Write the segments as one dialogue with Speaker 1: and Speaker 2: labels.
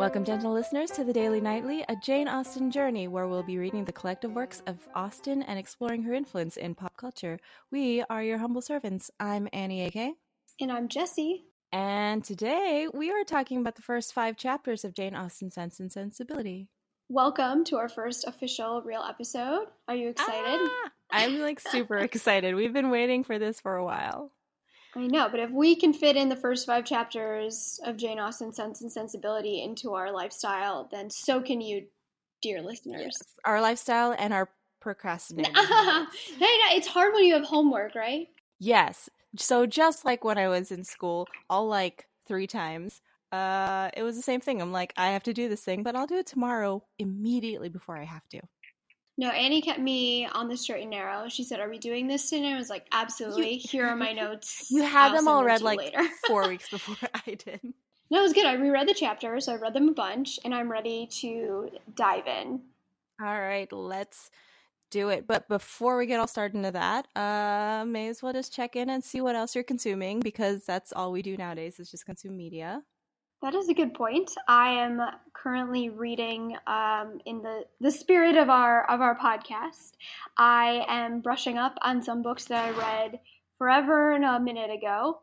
Speaker 1: Welcome, gentle listeners, to the Daily Nightly, a Jane Austen journey where we'll be reading the collective works of Austen and exploring her influence in pop culture. We are your humble servants. I'm Annie A.K.
Speaker 2: And I'm Jessie.
Speaker 1: And today we are talking about the first 5 chapters of Jane Austen's Sense and Sensibility.
Speaker 2: Welcome to our first official real episode. Are you excited?
Speaker 1: I'm super excited. We've been waiting for this for a while.
Speaker 2: I know, but if we can fit in the first 5 chapters of Jane Austen's Sense and Sensibility into our lifestyle, then so can you, dear listeners.
Speaker 1: Yes. Our lifestyle and our procrastinating.
Speaker 2: It's hard when you have homework, right?
Speaker 1: Yes. So just like when I was in school, all 3 times, it was the same thing. I'm like, I have to do this thing, but I'll do it tomorrow immediately before I have to.
Speaker 2: No, Annie kept me on the straight and narrow. She said, "Are we doing this today?" I was like, "Absolutely. Here are my notes."
Speaker 1: You had them all read
Speaker 2: later.
Speaker 1: 4 weeks before I did.
Speaker 2: No, it was good. I reread the chapters, so I read them a bunch, and I'm ready to dive in.
Speaker 1: All right, let's do it. But before we get all started into that, may as well just check in and see what else you're consuming, because that's all we do nowadays is just consume media.
Speaker 2: That is a good point. I am currently reading, in the spirit of our podcast, I am brushing up on some books that I read forever and a minute ago.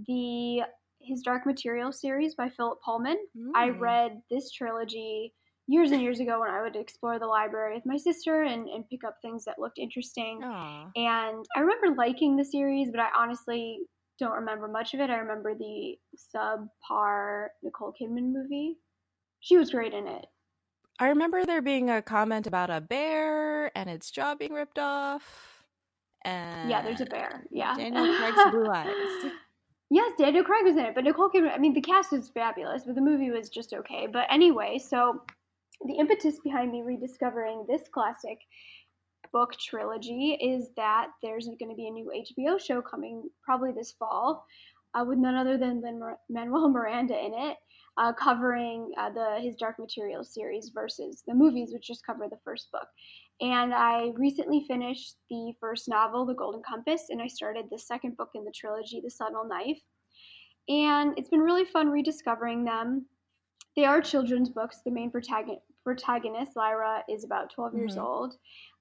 Speaker 2: His Dark Material series by Philip Pullman. I read this trilogy years and years ago when I would explore the library with my sister and pick up things that looked interesting.
Speaker 1: Aww.
Speaker 2: And I remember liking the series, but I honestly don't remember much of it. I remember the subpar Nicole Kidman movie. She was great in it.
Speaker 1: I remember there being a comment about a bear and its jaw being ripped off. And
Speaker 2: yeah, there's a bear. Yeah.
Speaker 1: Daniel Craig's blue eyes.
Speaker 2: Yes, Daniel Craig was in it, but Nicole Kidman, I mean, the cast was fabulous, but the movie was just okay. But anyway, so the impetus behind me rediscovering this classic book trilogy is that there's going to be a new HBO show coming probably this fall with none other than Lin-Manuel Miranda in it, covering his Dark Materials series versus the movies, which just cover the first book. And I recently finished the first novel, The Golden Compass, and I started the second book in the trilogy, The Subtle Knife. And it's been really fun rediscovering them. They are children's books. The main protagonist, Lyra, is about 12 years old.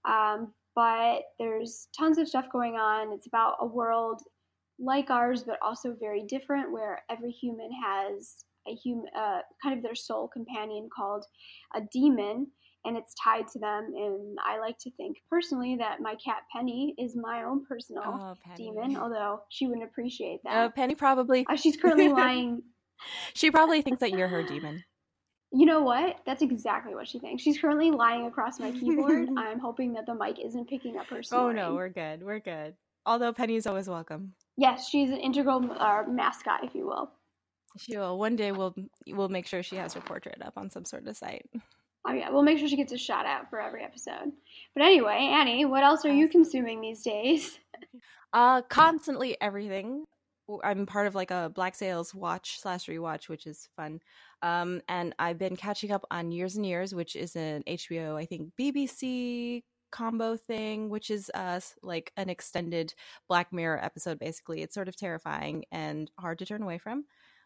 Speaker 2: But there's tons of stuff going on. It's about a world like ours, but also very different, where every human has a kind of their soul companion called a demon, and it's tied to them. And I like to think personally that my cat Penny is my own personal demon, although she wouldn't appreciate that.
Speaker 1: Penny probably.
Speaker 2: She's currently lying.
Speaker 1: She probably thinks that you're her demon.
Speaker 2: You know what? That's exactly what she thinks. She's currently lying across my keyboard. I'm hoping that the mic isn't picking up her snoring.
Speaker 1: Oh no, we're good. We're good. Although Penny's always welcome.
Speaker 2: Yes, she's an integral mascot, if you will.
Speaker 1: She will. One day we'll make sure she has her portrait up on some sort of site.
Speaker 2: Oh yeah, we'll make sure she gets a shout out for every episode. But anyway, Annie, what else are you consuming these days?
Speaker 1: Constantly everything. I'm part of a Black Sails watch/rewatch, which is fun. And I've been catching up on Years and Years, which is an HBO, I think, BBC combo thing, which is an extended Black Mirror episode, basically. It's sort of terrifying and hard to turn away from.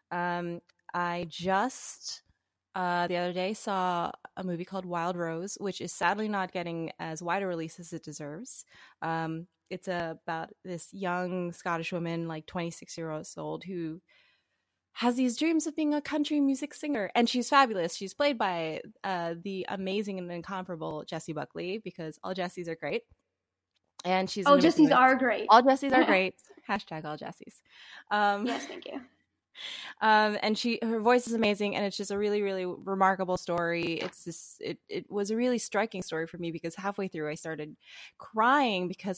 Speaker 1: I just the other day saw a movie called Wild Rose, which is sadly not getting as wide a release as it deserves. It's about this young Scottish woman, 26 years old, who has these dreams of being a country music singer. And she's fabulous. She's played by the amazing and incomparable Jessie Buckley, because all Jessies are great. And she's
Speaker 2: all Jessies are great.
Speaker 1: All Jessies are great. Hashtag all Jessies.
Speaker 2: Yes, thank you.
Speaker 1: And her voice is amazing, and it's just a really, really remarkable story. It was a really striking story for me, because halfway through I started crying, because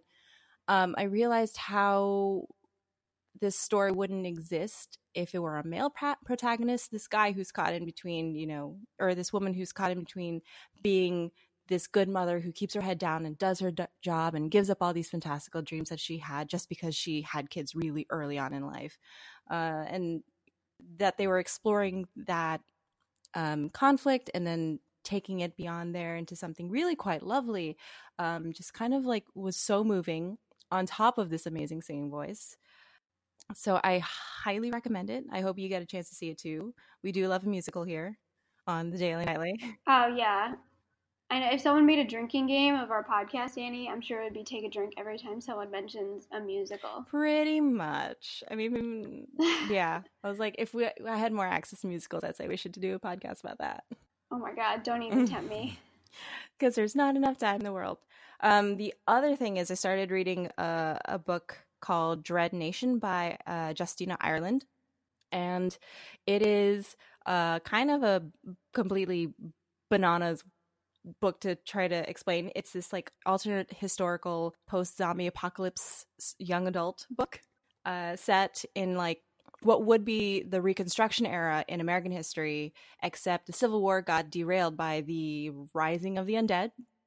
Speaker 1: I realized how this story wouldn't exist if it were a male protagonist. This guy who's caught in between, or this woman who's caught in between being this good mother who keeps her head down and does her job and gives up all these fantastical dreams that she had just because she had kids really early on in life. And that they were exploring that conflict and then taking it beyond there into something really quite lovely. Just kind of was so moving, on top of this amazing singing voice. So I highly recommend it. I hope you get a chance to see it too. We do love a musical here. on the Daily Nightly.
Speaker 2: Oh yeah. And if someone made a drinking game of our podcast, Annie, I'm sure it would be take a drink every time someone mentions a musical.
Speaker 1: Pretty much. I mean, yeah. I was like, if I had more access to musicals, I'd say we should do a podcast about that.
Speaker 2: Oh my God, don't even tempt me.
Speaker 1: Because there's not enough time in the world. The other thing is I started reading a book called Dread Nation by Justina Ireland. And it is kind of a completely bananas book to try to explain. It's this like alternate historical post-zombie apocalypse young adult book set in like what would be the Reconstruction era in American history, except the Civil War got derailed by the rising of the undead.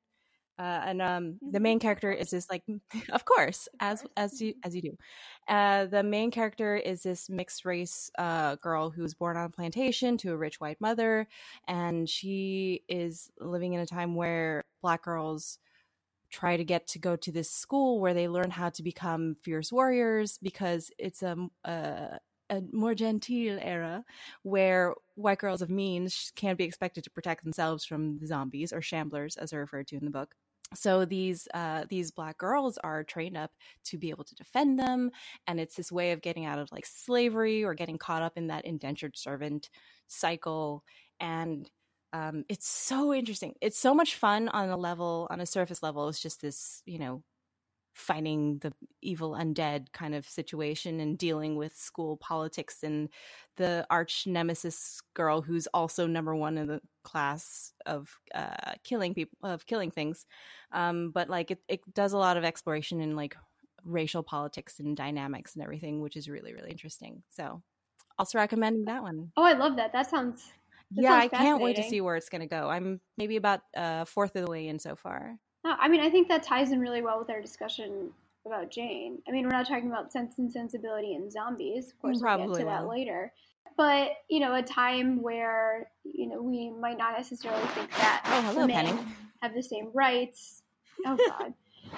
Speaker 1: The main character is this like, of course, as you do. The main character is this mixed race girl who was born on a plantation to a rich white mother, and she is living in a time where Black girls try to get to go to this school where they learn how to become fierce warriors, because it's a more genteel era where white girls of means can't be expected to protect themselves from the zombies, or shamblers as they're referred to in the book. So these Black girls are trained up to be able to defend them, and it's this way of getting out of like slavery or getting caught up in that indentured servant cycle. And it's so interesting. It's so much fun on a surface level. It's just this, fighting the evil undead kind of situation and dealing with school politics and the arch nemesis girl who's also number one in the class of killing things. But like it does a lot of exploration in like racial politics and dynamics and everything, which is really, really interesting. So also recommending that one.
Speaker 2: Oh, I love that. That sounds
Speaker 1: I can't wait to see where it's going to go. I'm maybe about a fourth of the way in so far.
Speaker 2: No, I mean, I think that ties in really well with our discussion about Jane. I mean, we're not talking about Sense and Sensibility and zombies. Of course, we'll get to that later. But, a time where, we might not necessarily think that women have the same rights. Oh, God.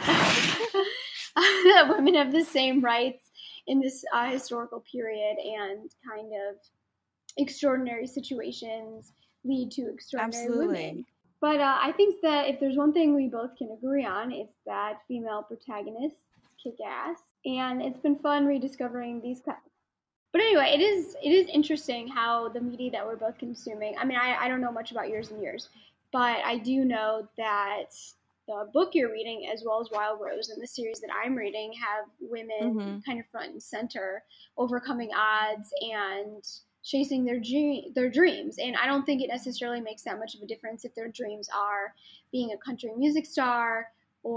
Speaker 2: That women have the same rights in this historical period, and kind of extraordinary situations lead to extraordinary women. But I think that if there's one thing we both can agree on, it's that female protagonists kick ass, and it's been fun rediscovering these classics. But anyway, it is interesting how the media that we're both consuming. I mean, I don't know much about Years and Years, but I do know that the book you're reading, as well as Wild Rose and the series that I'm reading, have women kind of front and center, overcoming odds and chasing their dreams. And I don't think it necessarily makes that much of a difference if their dreams are being a country music star,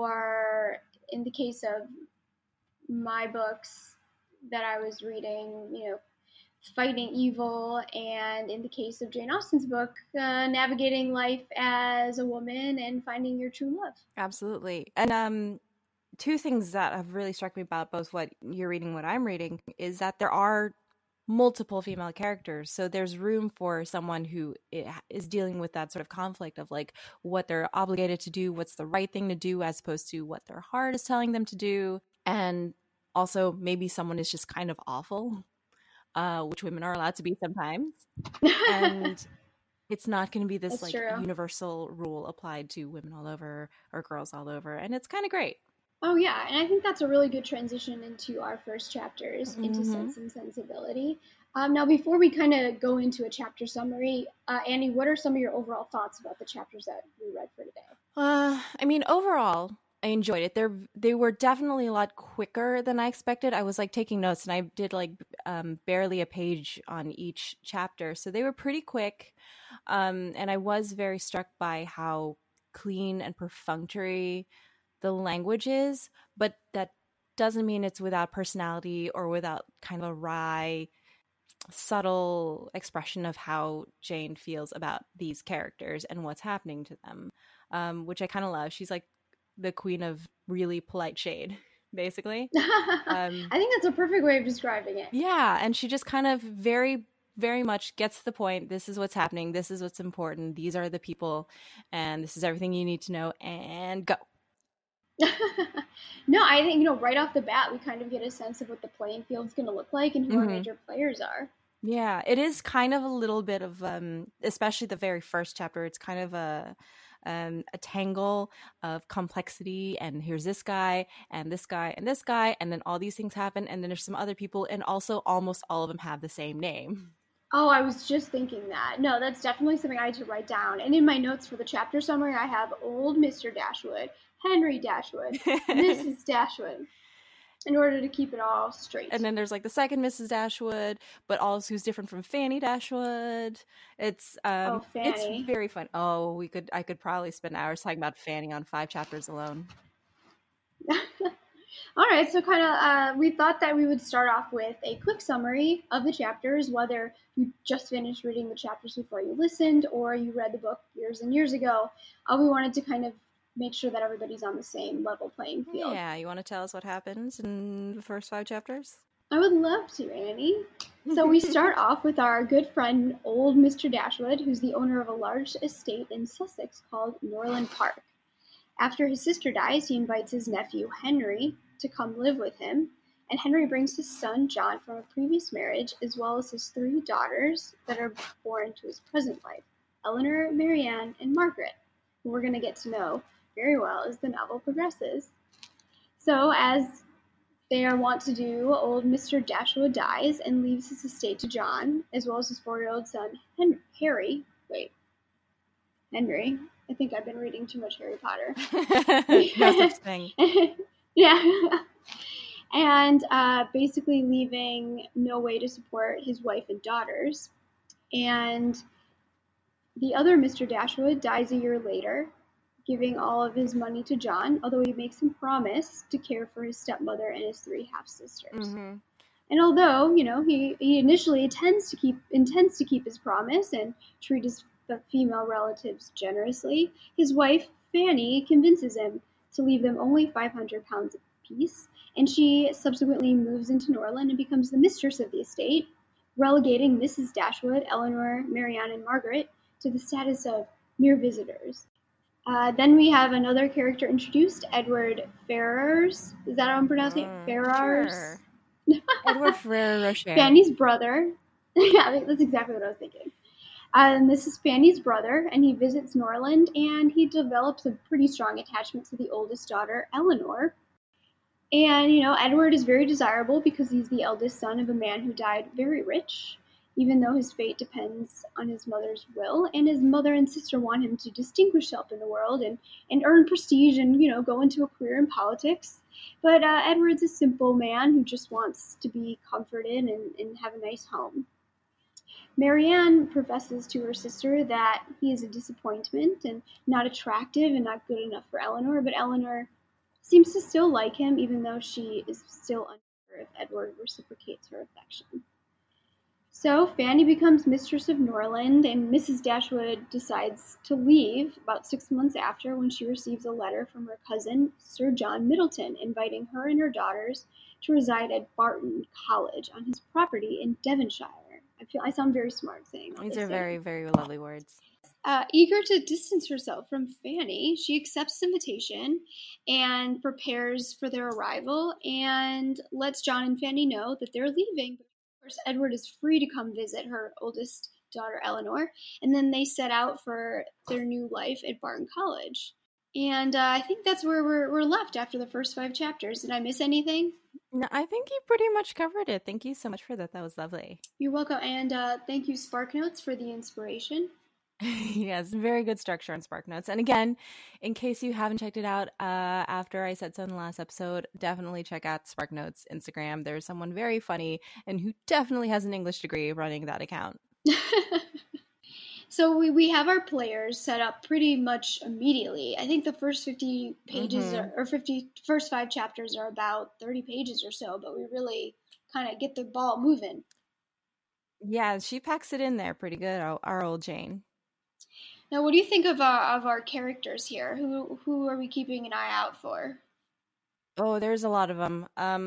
Speaker 2: or in the case of my books that I was reading, fighting evil, and in the case of Jane Austen's book, navigating life as a woman and finding your true love.
Speaker 1: Absolutely. And two things that have really struck me about both what you're reading and what I'm reading is that there are multiple female characters, so there's room for someone who is dealing with that sort of conflict of like what they're obligated to do, what's the right thing to do, as opposed to what their heart is telling them to do. And also maybe someone is just kind of awful, which women are allowed to be sometimes. And it's not going to be this universal rule applied to women all over or girls all over, and it's kind of great.
Speaker 2: Oh, yeah, and I think that's a really good transition into our first chapters, into Sense and Sensibility. Now, before we kind of go into a chapter summary, Annie, what are some of your overall thoughts about the chapters that we read for today?
Speaker 1: I mean, overall, I enjoyed it. They were definitely a lot quicker than I expected. I was like taking notes, and I did like barely a page on each chapter, so they were pretty quick. And I was very struck by how clean and perfunctory the language is, but that doesn't mean it's without personality or without kind of a wry, subtle expression of how Jane feels about these characters and what's happening to them, which I kind of love. She's like the queen of really polite shade, basically.
Speaker 2: I think that's a perfect way of describing it.
Speaker 1: Yeah, and she just kind of very, very much gets to the point. This is what's happening. This is what's important. These are the people, and this is everything you need to know, and go.
Speaker 2: No, I think, right off the bat, we kind of get a sense of what the playing field's going to look like and who our major players are.
Speaker 1: Yeah, it is kind of a little bit of especially the very first chapter, it's kind of a tangle of complexity, and here's this guy and this guy and this guy, and then all these things happen, and then there's some other people, and also almost all of them have the same name.
Speaker 2: Oh, I was just thinking that. No, that's definitely something I had to write down. And in my notes for the chapter summary, I have old Mr. Dashwood, Henry Dashwood, Mrs. Dashwood, in order to keep it all straight.
Speaker 1: And then there's like the second Mrs. Dashwood, but also who's different from Fanny Dashwood.
Speaker 2: Oh,
Speaker 1: It's
Speaker 2: Fanny.
Speaker 1: very fun. Oh, I could probably spend hours talking about Fanny on 5 chapters alone.
Speaker 2: All right, so kind of, we thought that we would start off with a quick summary of the chapters, whether you just finished reading the chapters before you listened or you read the book years and years ago. We wanted to kind of make sure that everybody's on the same level playing field.
Speaker 1: Yeah, you want to tell us what happens in the first 5 chapters?
Speaker 2: I would love to, Annie. So we start off with our good friend, old Mr. Dashwood, who's the owner of a large estate in Sussex called Norland Park. After his sister dies, he invites his nephew, Henry, to come live with him, and Henry brings his son, John, from a previous marriage, as well as his 3 daughters that are born to his present wife, Eleanor, Marianne, and Margaret, who we're going to get to know very well as the novel progresses. So, as they are wont to do, old Mr. Dashwood dies and leaves his estate to John, as well as his 4-year-old son, Henry. Henry. I think I've been reading too much Harry Potter.
Speaker 1: No such thing.
Speaker 2: Yeah. And basically leaving no way to support his wife and daughters. And the other Mr. Dashwood dies a year later, giving all of his money to John, although he makes him promise to care for his stepmother and his 3 half-sisters.
Speaker 1: Mm-hmm.
Speaker 2: And although, he initially intends to keep his promise and treat his female relatives generously, his wife, Fanny, convinces him to leave them only £500 apiece, and she subsequently moves into Norland and becomes the mistress of the estate, relegating Mrs. Dashwood, Eleanor, Marianne, and Margaret to the status of mere visitors. Then we have another character introduced, Edward Ferrars. Is that how I'm pronouncing it? Ferrars?
Speaker 1: Sure. Edward Ferrero Rocher.
Speaker 2: Fanny's brother. Yeah, that's exactly what I was thinking. And this is Fanny's brother, and he visits Norland, and he develops a pretty strong attachment to the oldest daughter, Eleanor. And, Edward is very desirable because he's the eldest son of a man who died very rich, even though his fate depends on his mother's will. And his mother and sister want him to distinguish himself in the world and earn prestige and, go into a career in politics. But Edward's a simple man who just wants to be comforted and have a nice home. Marianne professes to her sister that he is a disappointment and not attractive and not good enough for Eleanor, but Eleanor seems to still like him, even though she is still unsure if Edward reciprocates her affection. So Fanny becomes mistress of Norland, and Mrs. Dashwood decides to leave about 6 months after, when she receives a letter from her cousin, Sir John Middleton, inviting her and her daughters to reside at Barton College on his property in Devonshire. I sound very smart saying all
Speaker 1: These
Speaker 2: this.
Speaker 1: are very, very lovely words.
Speaker 2: Eager to distance herself from Fanny, she accepts the invitation and prepares for their arrival and lets John and Fanny know that they're leaving. Of course, Edward is free to come visit her oldest daughter, Eleanor, and then they set out for their new life at Barton College. And I think that's where we're left after the first 5 chapters. Did I miss anything?
Speaker 1: No, I think you pretty much covered it. Thank you so much for that. That was lovely.
Speaker 2: You're welcome. And thank you, SparkNotes, for the inspiration.
Speaker 1: Yes, very good structure on SparkNotes. And again, in case you haven't checked it out after I said so in the last episode, definitely check out SparkNotes Instagram. There's someone very funny and who definitely has an English degree running that account.
Speaker 2: So we have our players set up pretty much immediately. I think the first 50 pages first 5 chapters are about 30 pages or so, but we really kind of get the ball moving.
Speaker 1: Yeah, she packs it in there pretty good, our old Jane.
Speaker 2: Now, what do you think of our characters here? Who are we keeping an eye out for?
Speaker 1: Oh, there's a lot of them.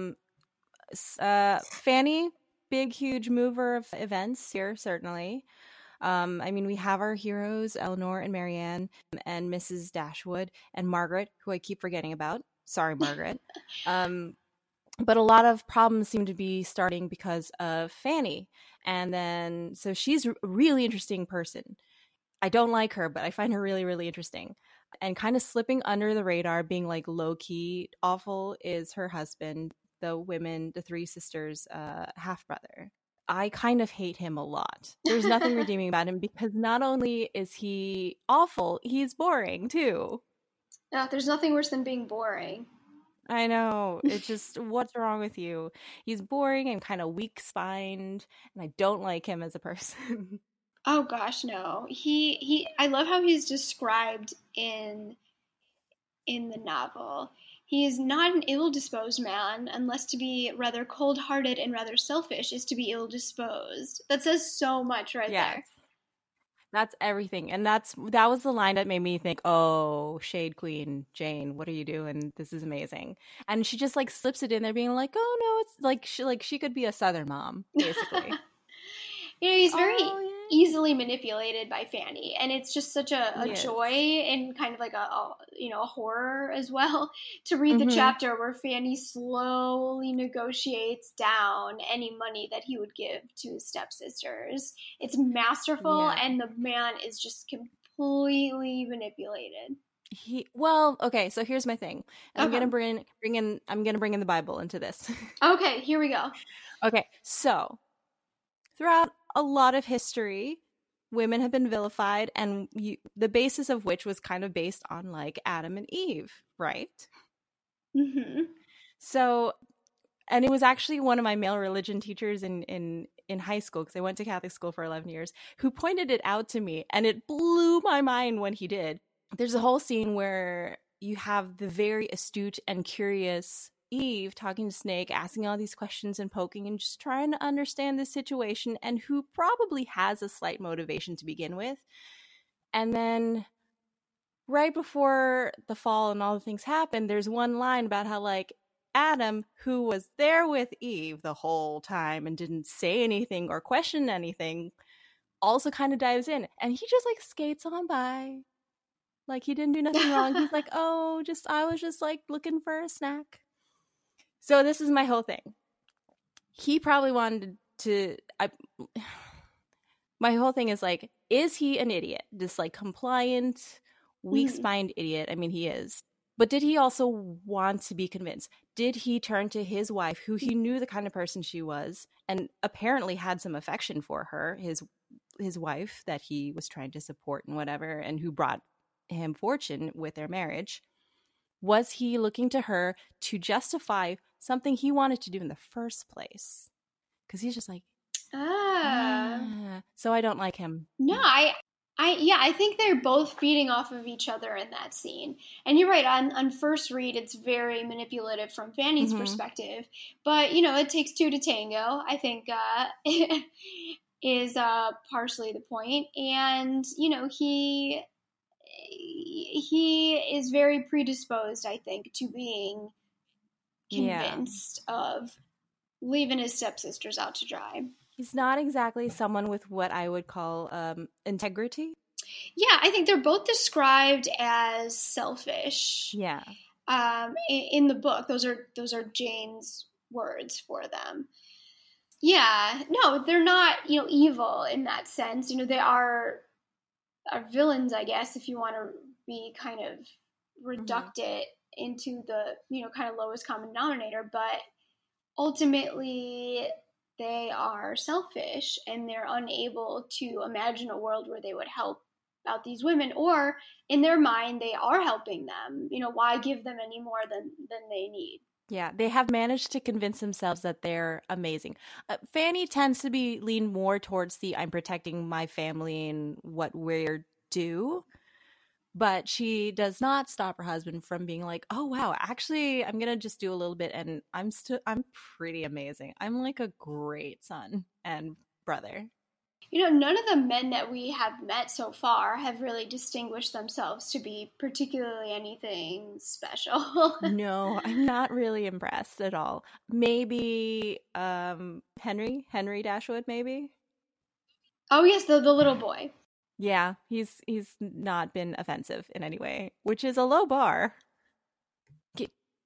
Speaker 1: Fanny, big, huge mover of events here, certainly. We have our heroes, Eleanor and Marianne, and Mrs. Dashwood, and Margaret, who I keep forgetting about. Sorry, Margaret. But a lot of problems seem to be starting because of Fanny. And then, so she's a really interesting person. I don't like her, but I find her really, really interesting. And kind of slipping under the radar, being like low key awful, is her husband, the three sisters, half brother. I kind of hate him a lot. There's nothing redeeming about him because not only is he awful, he's boring too.
Speaker 2: No, there's nothing worse than being boring.
Speaker 1: I know. It's just, what's wrong with you? He's boring and kind of weak spined, and I don't like him as a person.
Speaker 2: Oh gosh, no. He I love how he's described in the novel. He is not an ill-disposed man, unless to be rather cold-hearted and rather selfish is to be ill-disposed. That says so much right
Speaker 1: Yes.
Speaker 2: there.
Speaker 1: That's everything. And that was the line that made me think, oh, Shade Queen, Jane, what are you doing? This is amazing. And she just like slips it in there being like, oh no, it's like she could be a Southern mom, basically.
Speaker 2: He's very
Speaker 1: Oh, yeah.
Speaker 2: easily manipulated by Fanny, and it's just such a
Speaker 1: Yes.
Speaker 2: joy and kind of like a horror as well to read the chapter where Fanny slowly negotiates down any money that he would give to his stepsisters. It's masterful,
Speaker 1: Yeah.
Speaker 2: and the man is just completely manipulated.
Speaker 1: Okay, so here's my thing. And I'm gonna bring in the Bible into this.
Speaker 2: Okay, here we go.
Speaker 1: Okay, so throughout a lot of history, women have been vilified, and the basis of which was kind of based on like Adam and Eve, right?
Speaker 2: Mm-hmm.
Speaker 1: So, and it was actually one of my male religion teachers in high school, because I went to Catholic school for 11 years, who pointed it out to me, and it blew my mind when he did. There's a whole scene where you have the very astute and curious Eve talking to Snake, asking all these questions and poking and just trying to understand the situation, and who probably has a slight motivation to begin with. And then right before the fall and all the things happen, there's one line about how like Adam, who was there with Eve the whole time and didn't say anything or question anything, also kind of dives in, and he just like skates on by. Like he didn't do nothing wrong. He's like, oh, I was just like looking for a snack. So this is my whole thing. He probably wanted to. My whole thing is like, is he an idiot? This like compliant, weak-spined idiot. I mean, he is. But did he also want to be convinced? Did he turn to his wife, who he knew the kind of person she was, and apparently had some affection for her, his wife that he was trying to support and whatever, and who brought him fortune with their marriage? Was he looking to her to justify something he wanted to do in the first place? Because he's just like, so I don't like him.
Speaker 2: No, I think they're both feeding off of each other in that scene. And you're right, on first read, it's very manipulative from Fanny's perspective. But, it takes two to tango, I think, is partially the point. And, he is very predisposed, I think, to being convinced of leaving his stepsisters out to dry.
Speaker 1: He's not exactly someone with what I would call integrity.
Speaker 2: Yeah, I think they're both described as selfish.
Speaker 1: Yeah.
Speaker 2: In the book, those are Jane's words for them. Yeah, no, they're not, evil in that sense. They are villains, I guess, if you want to be kind of reduct it into the, kind of lowest common denominator. But ultimately, they are selfish and they're unable to imagine a world where they would help out these women, or in their mind they are helping them. Why give them any more than they need?
Speaker 1: Yeah, they have managed to convince themselves that they're amazing. Fanny tends to be lean more towards the I'm protecting my family and what we're due. But she does not stop her husband from being like, oh, wow, actually, I'm going to just do a little bit. And I'm pretty amazing. I'm like a great son and brother.
Speaker 2: None of the men that we have met so far have really distinguished themselves to be particularly anything special.
Speaker 1: No, I'm not really impressed at all. Maybe Henry Dashwood, maybe.
Speaker 2: Oh, yes, the little boy.
Speaker 1: Yeah, he's not been offensive in any way, which is a low bar.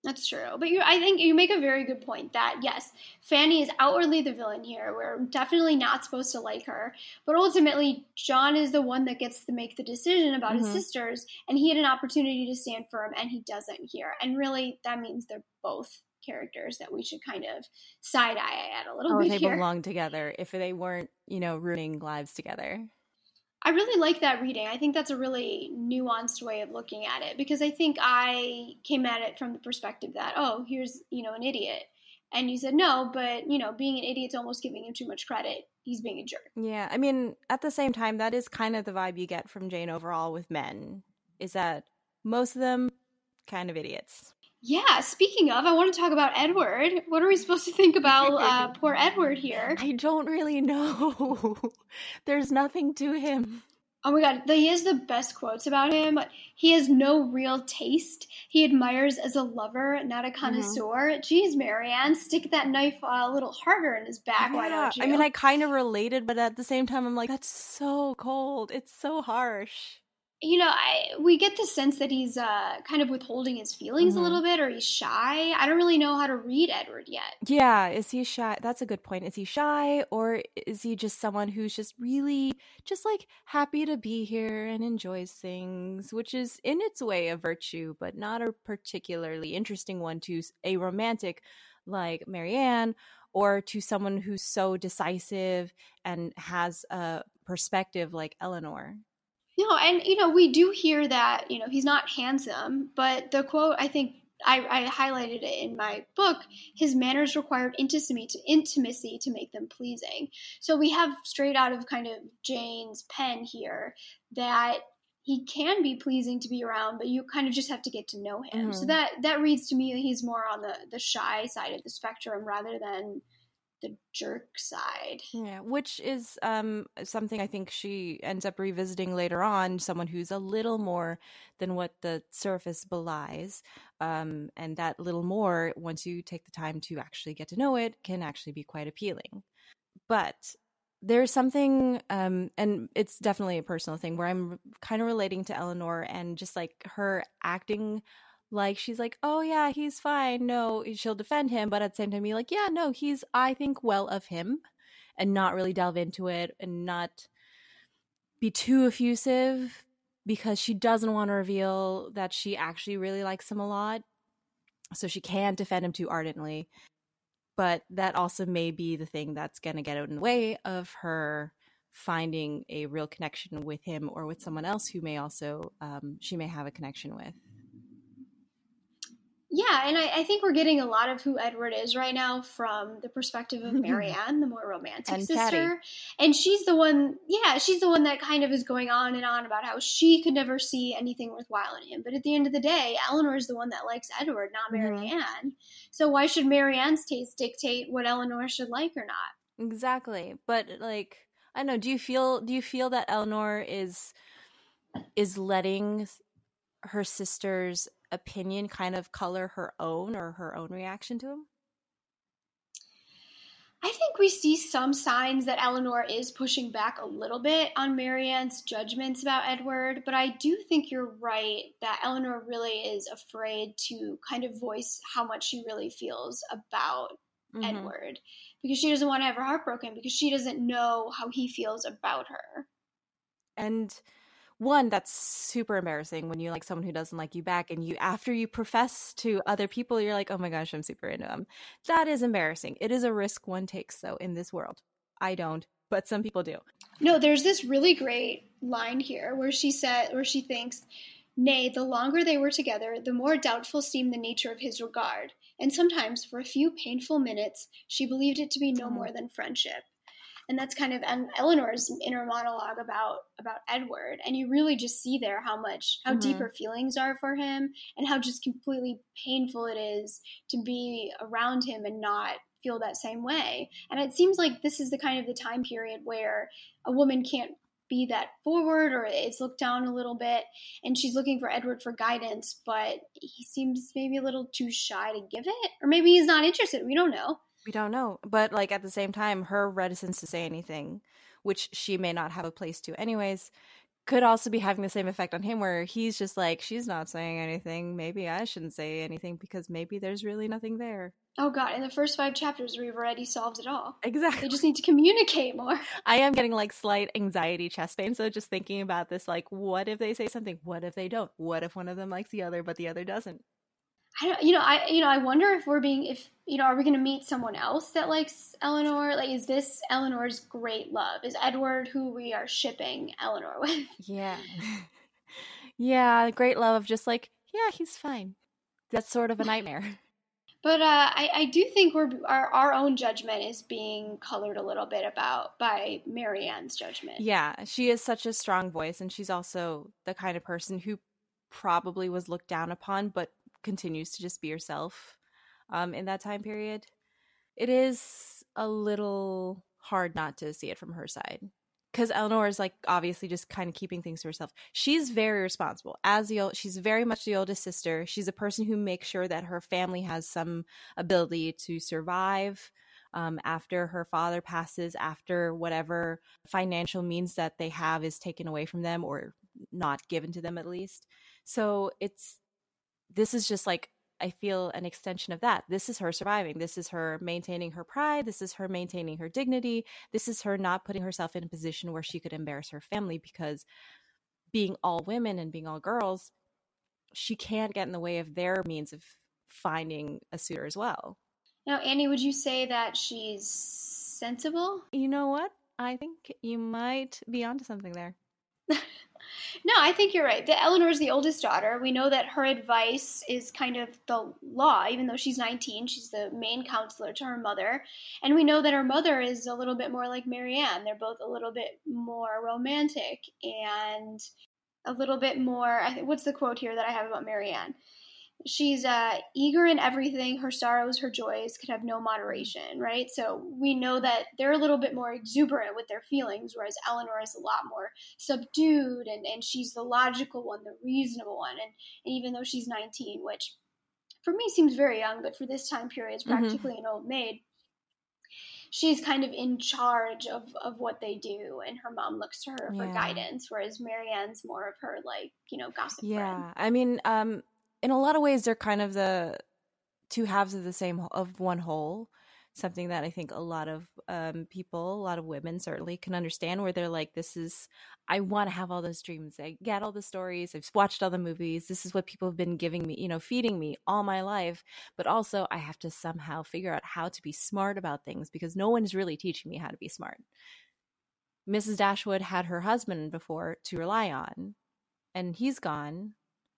Speaker 2: That's true. But I think you make a very good point that, yes, Fanny is outwardly the villain here. We're definitely not supposed to like her. But ultimately, John is the one that gets to make the decision about his sisters, and he had an opportunity to stand firm, and he doesn't here. And really, that means they're both characters that we should kind of side-eye at a little bit
Speaker 1: they
Speaker 2: here.
Speaker 1: belong together if they weren't, ruining lives together.
Speaker 2: I really like that reading. I think that's a really nuanced way of looking at it because I think I came at it from the perspective that, oh, here's, an idiot. And you said no, but, being an idiot's almost giving him too much credit. He's being a jerk.
Speaker 1: Yeah, I mean, at the same time, that is kind of the vibe you get from Jane overall with men, is that most of them kind of idiots.
Speaker 2: Yeah, speaking of, I want to talk about Edward. What are we supposed to think about poor Edward here?
Speaker 1: I don't really know. There's nothing to him.
Speaker 2: Oh my god, he has the best quotes about him. He has no real taste. He admires as a lover, not a connoisseur. Jeez, Marianne, stick that knife a little harder in his back, why don't you?
Speaker 1: I mean, I kind of related, but at the same time, I'm like, that's so cold. It's so harsh.
Speaker 2: We get the sense that he's kind of withholding his feelings a little bit, or he's shy. I don't really know how to read Edward yet.
Speaker 1: Yeah, is he shy? That's a good point. Is he shy, or is he just someone who's just really just like happy to be here and enjoys things, which is in its way a virtue, but not a particularly interesting one to a romantic like Marianne, or to someone who's so decisive and has a perspective like Eleanor.
Speaker 2: No, and we do hear that he's not handsome, but the quote, I think I highlighted it in my book. His manners required intimacy to make them pleasing. So we have straight out of kind of Jane's pen here that he can be pleasing to be around, but you kind of just have to get to know him. So that reads to me that he's more on the shy side of the spectrum rather than the jerk side.
Speaker 1: Yeah, which is something I think she ends up revisiting later on, someone who's a little more than what the surface belies. And that little more, once you take the time to actually get to know it, can actually be quite appealing. But there's something, and it's definitely a personal thing, where I'm kind of relating to Eleanor and just like her acting like she's like, oh yeah, he's fine. No, she'll defend him. But at the same time, you're like, yeah, no, he's, I think, well of him, and not really delve into it and not be too effusive because she doesn't want to reveal that she actually really likes him a lot. So she can't defend him too ardently. But that also may be the thing that's going to get out in the way of her finding a real connection with him or with someone else who may also, she may have a connection with.
Speaker 2: Yeah, and I think we're getting a lot of who Edward is right now from the perspective of Marianne, the more romantic
Speaker 1: and
Speaker 2: sister.
Speaker 1: Patty.
Speaker 2: And she's the one that kind of is going on and on about how she could never see anything worthwhile in him. But at the end of the day, Eleanor is the one that likes Edward, not Marianne. So why should Marianne's taste dictate what Eleanor should like or not?
Speaker 1: Exactly. But like, I don't know, do you feel that Eleanor is letting her sister's opinion kind of color her own or her own reaction to him?
Speaker 2: I think we see some signs that Eleanor is pushing back a little bit on Marianne's judgments about Edward, but I do think you're right that Eleanor really is afraid to kind of voice how much she really feels about Edward, because she doesn't want to have her heart broken, because she doesn't know how he feels about her.
Speaker 1: And one, that's super embarrassing when you like someone who doesn't like you back, and you, after you profess to other people, you're like, oh my gosh, I'm super into them. That is embarrassing. It is a risk one takes, though, in this world. I don't, but some people do.
Speaker 2: No, there's this really great line here where she thinks, nay, the longer they were together, the more doubtful seemed the nature of his regard, and sometimes for a few painful minutes she believed it to be no more than friendship. And that's kind of Eleanor's inner monologue about Edward. And you really just see there how deep her feelings are for him, and how just completely painful it is to be around him and not feel that same way. And it seems like this is the kind of the time period where a woman can't be that forward, or it's looked down a little bit, and she's looking for Edward for guidance, but he seems maybe a little too shy to give it, or maybe he's not interested. We don't know.
Speaker 1: We don't know. But like at the same time, her reticence to say anything, which she may not have a place to anyways, could also be having the same effect on him where he's just like, she's not saying anything. Maybe I shouldn't say anything because maybe there's really nothing there.
Speaker 2: Oh god, in the first 5 chapters we've already solved it all.
Speaker 1: Exactly.
Speaker 2: They just need to communicate more.
Speaker 1: I am getting like slight anxiety chest pain. So just thinking about this, like, what if they say something? What if they don't? What if one of them likes the other, but the other doesn't?
Speaker 2: I wonder if are we going to meet someone else that likes Eleanor? Like, is this Eleanor's great love? Is Edward who we are shipping Eleanor with?
Speaker 1: Yeah. Yeah, great love. Just like, yeah, he's fine. That's sort of a nightmare.
Speaker 2: But I do think our own judgment is being colored a little bit by Marianne's judgment.
Speaker 1: Yeah, she is such a strong voice, and she's also the kind of person who probably was looked down upon, but continues to just be herself in that time period. It is a little hard not to see it from her side. Because Eleanor is like obviously just kind of keeping things to herself. She's very responsible. She's very much the oldest sister. She's a person who makes sure that her family has some ability to survive after her father passes, after whatever financial means that they have is taken away from them or not given to them at least. So this is just like, I feel an extension of that. This is her surviving. This is her maintaining her pride. This is her maintaining her dignity. This is her not putting herself in a position where she could embarrass her family, because being all women and being all girls, she can't get in the way of their means of finding a suitor as well.
Speaker 2: Now, Annie, would you say that she's sensible?
Speaker 1: You know what? I think you might be onto something there.
Speaker 2: No, I think you're right. Eleanor is the oldest daughter. We know that her advice is kind of the law. Even though she's 19, she's the main counselor to her mother. And we know that her mother is a little bit more like Marianne. They're both a little bit more romantic and a little bit more, what's the quote here that I have about Marianne? She's eager in everything. Her sorrows, her joys could have no moderation, right? So we know that they're a little bit more exuberant with their feelings, whereas Eleanor is a lot more subdued, and she's the logical one, the reasonable one. And even though she's 19, which for me seems very young, but for this time period is practically an old maid, she's kind of in charge of what they do, and her mom looks to her for guidance, whereas Marianne's more of her, like, gossip friend.
Speaker 1: Yeah, I mean, in a lot of ways, they're kind of the two halves of one whole. Something that I think a lot of people, a lot of women certainly can understand, where they're like, I want to have all those dreams. I get all the stories. I've watched all the movies. This is what people have been giving me, feeding me all my life. But also I have to somehow figure out how to be smart about things, because no one's really teaching me how to be smart. Mrs. Dashwood had her husband before to rely on, and he's gone.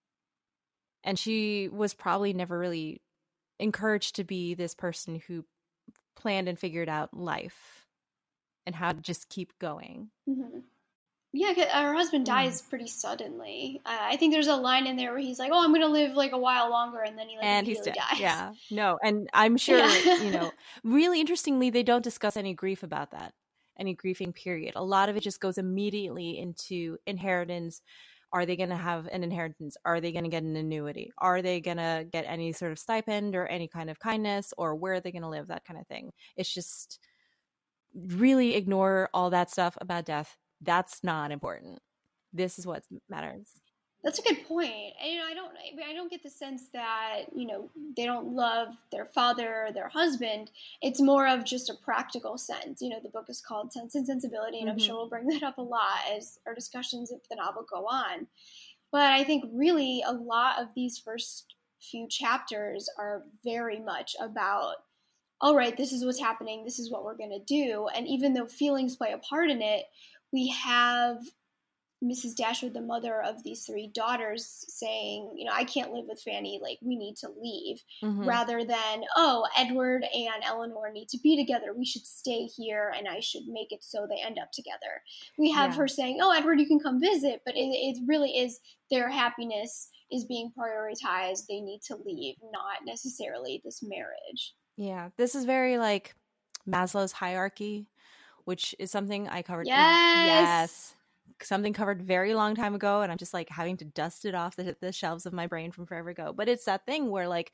Speaker 1: And she was probably never really encouraged to be this person who planned and figured out life and how to just keep going.
Speaker 2: Mm-hmm. Yeah, her husband dies pretty suddenly. I think there's a line in there where he's like, "Oh, I'm going to live like a while longer," and then he immediately dies.
Speaker 1: Yeah, no, and I'm sure really interestingly, they don't discuss any grief about that, any grieving period. A lot of it just goes immediately into inheritance. Are they going to have an inheritance? Are they going to get an annuity? Are they going to get any sort of stipend or any kind of kindness, or where are they going to live? That kind of thing. It's just really ignore all that stuff about death. That's not important. This is what matters.
Speaker 2: That's a good point. And, I don't get the sense that, they don't love their father or their husband. It's more of just a practical sense. The book is called Sense and Sensibility, and I'm sure we'll bring that up a lot as our discussions of the novel go on. But I think really a lot of these first few chapters are very much about, all right, this is what's happening, this is what we're going to do. And even though feelings play a part in it, we have Mrs. Dashwood, the mother of these 3 daughters, saying, I can't live with Fanny, like, we need to leave, rather than, oh, Edward and Eleanor need to be together, we should stay here, and I should make it so they end up together. We have her saying, oh, Edward, you can come visit, but it really is their happiness is being prioritized. They need to leave, not necessarily this marriage.
Speaker 1: Yeah, this is very like Maslow's hierarchy, which is something I covered.
Speaker 2: Yes.
Speaker 1: Something covered very long time ago, and I'm just like having to dust it off the shelves of my brain from forever ago. But it's that thing where like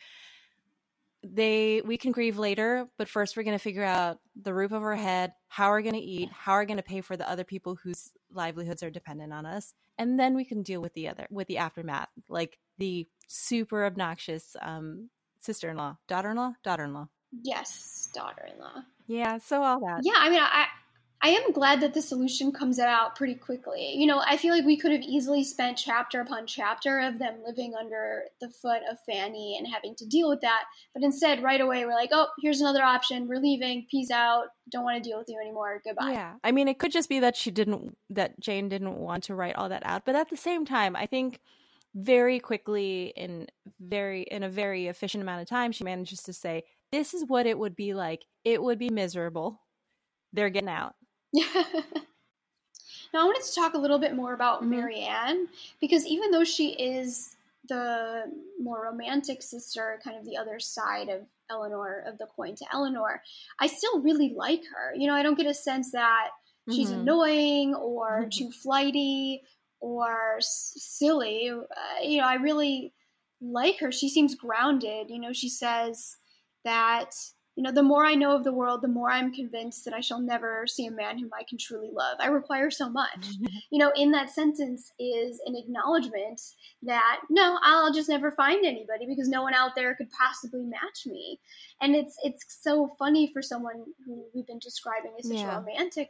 Speaker 1: we can grieve later, but first we're going to figure out the roof over our head, how we're going to eat, how we're going to pay for the other people whose livelihoods are dependent on us, and then we can deal with the aftermath, like the super obnoxious sister-in-law, daughter-in-law.
Speaker 2: Yes, daughter-in-law.
Speaker 1: Yeah, so all that.
Speaker 2: Yeah, I mean, I am glad that the solution comes out pretty quickly. You know, I feel like we could have easily spent chapter upon chapter of them living under the foot of Fanny and having to deal with that. But instead, right away, we're like, oh, here's another option. We're leaving. Peace out. Don't want to deal with you anymore. Goodbye.
Speaker 1: Yeah. I mean, it could just be that Jane didn't want to write all that out. But at the same time, I think very quickly in a very efficient amount of time, she manages to say, this is what it would be like. It would be miserable. They're getting out.
Speaker 2: Now, I wanted to talk a little bit more about Marianne, because even though she is the more romantic sister, kind of the other side of Eleanor, of the coin to Eleanor, I still really like her. You know, I don't get a sense that she's annoying or too flighty or silly. You know, I really like her. She seems grounded. You know, she says that, you know, the more I know of the world, the more I'm convinced that I shall never see a man whom I can truly love. I require so much. You know, in that sentence is an acknowledgement that, no, I'll just never find anybody because no one out there could possibly match me. And it's so funny for someone who we've been describing as such a romantic,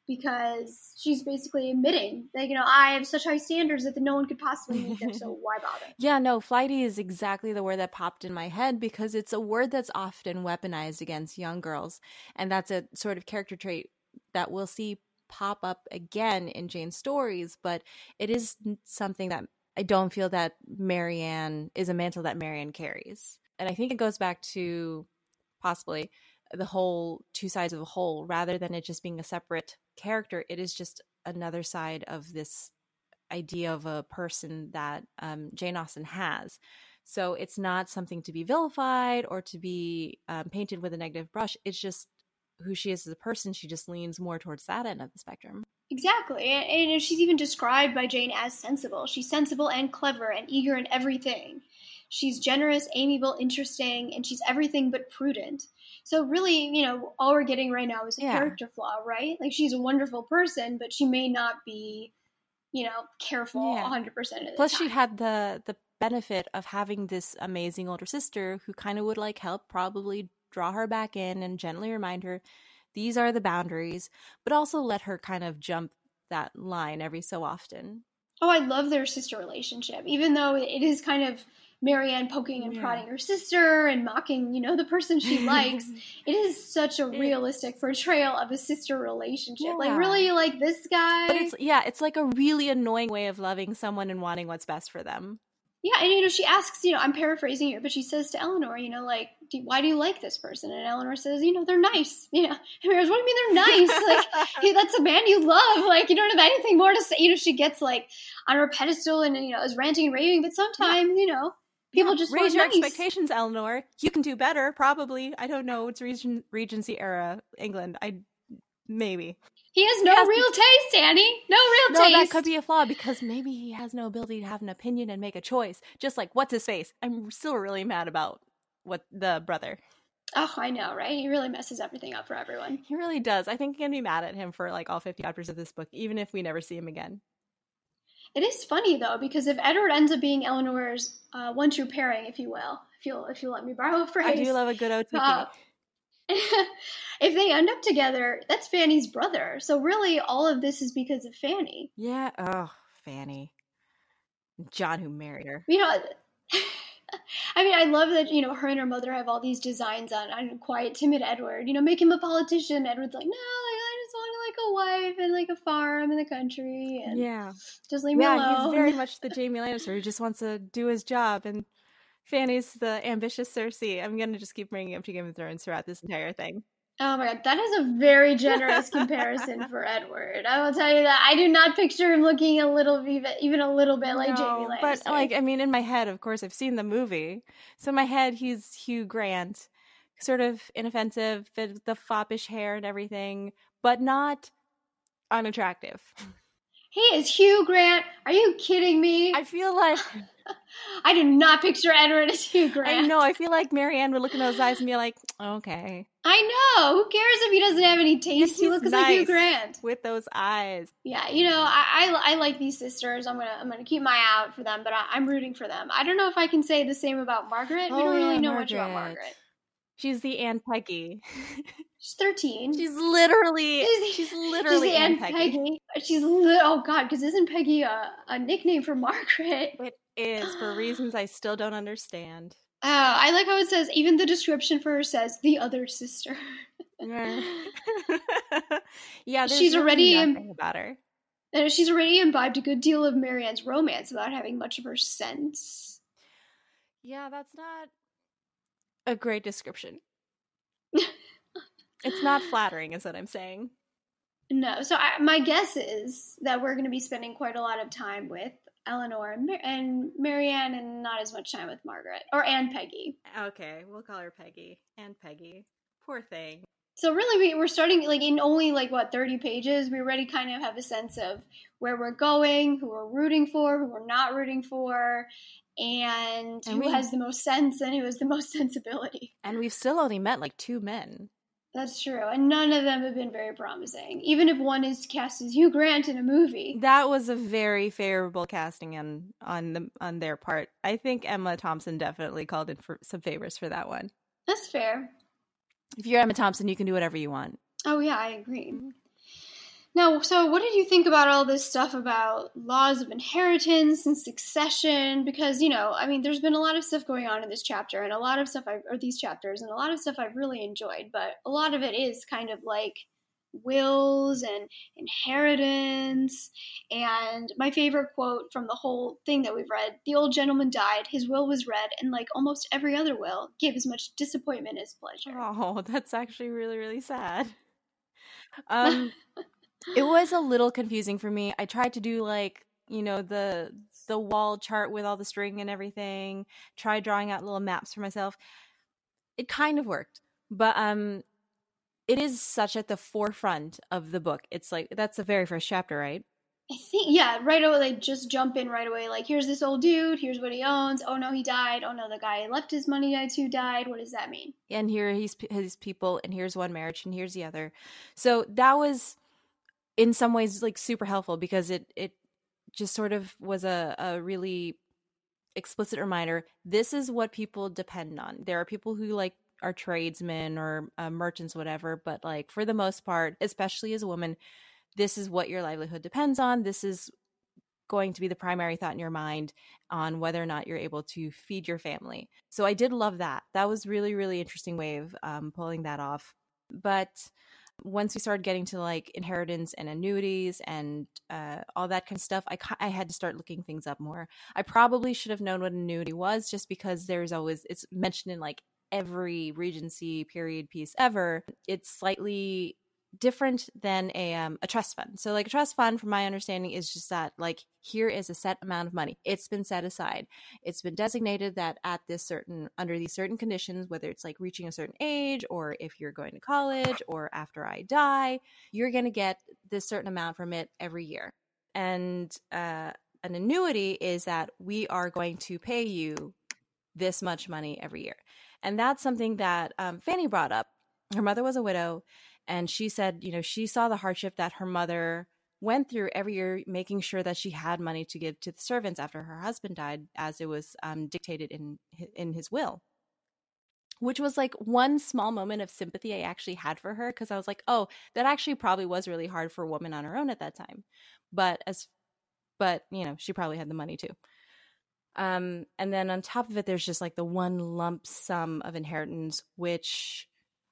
Speaker 2: because she's basically admitting that, you know, I have such high standards that no one could possibly meet them, so why bother?
Speaker 1: Yeah, no, flighty is exactly the word that popped in my head, because it's a word that's often weaponized against young girls. And that's a sort of character trait that we'll see pop up again in Jane's stories. But it is something that I don't feel that Marianne is a mantle that Marianne carries. And I think it goes back to possibly the whole two sides of a whole, rather than it just being a separate character. It is just another side of this idea of a person that Jane Austen has. So it's not something to be vilified or to be painted with a negative brush. It's just who she is as a person. She just leans more towards that end of the spectrum.
Speaker 2: Exactly. And she's even described by Jane as sensible. She's sensible and clever and eager in everything. She's generous, amiable, interesting, and she's everything but prudent. So really, you know, all we're getting right now is a character flaw, right? Like, she's a wonderful person, but she may not be, you know, careful 100% of the time.
Speaker 1: Plus, she had the benefit of having this amazing older sister who kind of would like help probably draw her back in and gently remind her these are the boundaries, but also let her kind of jump that line every so often.
Speaker 2: Oh, I love their sister relationship, even though it is kind of Marianne poking and prodding her sister and mocking, you know, the person she likes. It is such a realistic portrayal of a sister relationship. Yeah. Like, really, you like this guy?
Speaker 1: But it's like a really annoying way of loving someone and wanting what's best for them.
Speaker 2: Yeah, and, you know, she asks, you know, I'm paraphrasing here, but she says to Eleanor, you know, like, why do you like this person? And Eleanor says, you know, they're nice. You know, and Mary goes, what do you mean they're nice? Like, hey, that's a man you love. Like, you don't have anything more to say. You know, she gets, like, on her pedestal and, you know, is ranting and raving, but sometimes, you know, people just
Speaker 1: raise your
Speaker 2: nice
Speaker 1: expectations, Eleanor. You can do better, probably. I don't know. It's Regency era England. Maybe.
Speaker 2: He has no real taste, Annie. No real taste.
Speaker 1: No, that could be a flaw, because maybe he has no ability to have an opinion and make a choice. Just like, what's his face? I'm still really mad about what the brother.
Speaker 2: Oh, I know, right? He really messes everything up for everyone.
Speaker 1: He really does. I think I'm going to be mad at him for like all 50 chapters of this book, even if we never see him again.
Speaker 2: It is funny, though, because if Edward ends up being Eleanor's one true pairing, if you will, if you let me borrow a phrase.
Speaker 1: I do love a good OTP.
Speaker 2: If they end up together, that's Fanny's brother. So really, all of this is because of Fanny.
Speaker 1: Yeah. Oh, Fanny. John, who married her.
Speaker 2: You know, I mean, I love that, you know, her and her mother have all these designs on quiet, timid Edward. You know, make him a politician. Edward's like, no, like, I just want like a wife and like a farm in the country. And just leave me alone.
Speaker 1: Yeah, he's very much the Jaime Lannister who just wants to do his job. And Fanny's the ambitious Cersei. I'm going to just keep bringing up to Game of Thrones throughout this entire thing.
Speaker 2: Oh my god, that is a very generous comparison for Edward. I will tell you that. I do not picture him looking even a little bit like Jaime Lannister.
Speaker 1: But, like, I mean, in my head, of course, I've seen the movie. So in my head, he's Hugh Grant. Sort of inoffensive, the foppish hair and everything, but not unattractive.
Speaker 2: He is Hugh Grant. Are you kidding me?
Speaker 1: I feel like
Speaker 2: I did not picture Edward as Hugh Grant.
Speaker 1: I know. I feel like Marianne would look in those eyes and be like, "Okay,
Speaker 2: I know. Who cares if he doesn't have any taste? He
Speaker 1: he's
Speaker 2: looks
Speaker 1: nice
Speaker 2: like Hugh Grant.
Speaker 1: with those eyes."
Speaker 2: Yeah, you know, I like these sisters. I'm gonna keep my eye out for them, but I'm rooting for them. I don't know if I can say the same about Margaret. We don't really know much about Margaret.
Speaker 1: She's the Aunt Peggy.
Speaker 2: She's 13.
Speaker 1: She's literally
Speaker 2: she's
Speaker 1: the
Speaker 2: Aunt Peggy. Oh God, because isn't Peggy a nickname for Margaret?
Speaker 1: It is, for reasons I still don't understand.
Speaker 2: I like how it says, even the description for her says the other sister.
Speaker 1: Yeah,
Speaker 2: she's already
Speaker 1: nothing about her.
Speaker 2: And she's already imbibed a good deal of Marianne's romance without having much of her sense.
Speaker 1: Yeah, that's not a great description. It's not flattering, is what I'm saying.
Speaker 2: No, so my guess is that we're going to be spending quite a lot of time with Eleanor and Marianne, and not as much time with Margaret or Aunt Peggy.
Speaker 1: Okay, we'll call her Peggy. Aunt Peggy. Poor thing.
Speaker 2: So really, we're starting like in only 30 pages. We already kind of have a sense of where we're going, who we're rooting for, who we're not rooting for, and who has the most sense and who has the most sensibility.
Speaker 1: And we've still only met like 2 men.
Speaker 2: That's true, and none of them have been very promising. Even if one is cast as Hugh Grant in a movie,
Speaker 1: that was a very favorable casting on their part. I think Emma Thompson definitely called in for some favors for that one.
Speaker 2: That's fair.
Speaker 1: If you're Emma Thompson, you can do whatever you want.
Speaker 2: Oh yeah, I agree. Now, so what did you think about all this stuff about laws of inheritance and succession? Because, there's been a lot of stuff going on in this chapter, and a lot of stuff these chapters, and a lot of stuff I've really enjoyed, but a lot of it is kind of like wills and inheritance. And my favorite quote from the whole thing that we've read: the old gentleman died, his will was read, and like almost every other will, gave as much disappointment as pleasure.
Speaker 1: Oh, that's actually really, really sad. It was a little confusing for me. I tried to do the wall chart with all the string and everything, tried drawing out little maps for myself. It kind of worked, but it is such at the forefront of the book. It's like, that's the very first chapter, right?
Speaker 2: I think, yeah, right away, they just jump in right away. Like, here's this old dude, here's what he owns. Oh no, he died. Oh no, the guy he left his money to died. What does that mean?
Speaker 1: And here he's his people, and here's one marriage, and here's the other. So that was, in some ways, like super helpful, because it just sort of was a really explicit reminder. This is what people depend on. There are people who are tradesmen or merchants, whatever, but for the most part, especially as a woman, this is what your livelihood depends on. This is going to be the primary thought in your mind on whether or not you're able to feed your family. So I did love that. That was really, really interesting way of pulling that off. But once we started getting to inheritance and annuities and all that kind of stuff, I had to start looking things up more. I probably should have known what an annuity was, just because it's mentioned in every Regency period piece ever. It's slightly different than a trust fund. So a trust fund, from my understanding, is just that here is a set amount of money. It's been set aside. It's been designated that under these certain conditions, whether it's reaching a certain age, or if you're going to college, or after I die, you're going to get this certain amount from it every year. And an annuity is that we are going to pay you this much money every year. And that's something that Fanny brought up. Her mother was a widow, and she said, she saw the hardship that her mother went through every year, making sure that she had money to give to the servants after her husband died, as it was dictated in his will. Which was one small moment of sympathy I actually had for her, because I was like, oh, that actually probably was really hard for a woman on her own at that time. But she probably had the money too. And then on top of it, there's just the one lump sum of inheritance, which